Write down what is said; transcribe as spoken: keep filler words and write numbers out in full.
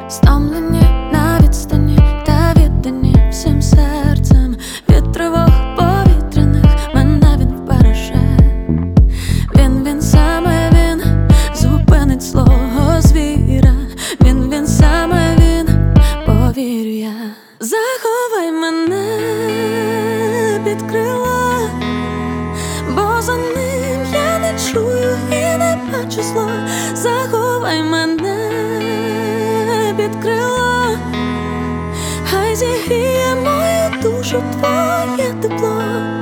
стомлені на відстані та віддані всім серцем. Від тривог повітряних мене він вбереже. Він, він саме він зупинить злого звіра. Він, він саме він, повірю я. Заховай мене під крила, бо за ним я не чую і не бачу зла. Заховай мене під крила, хай зігріє мою душу твоє тепло.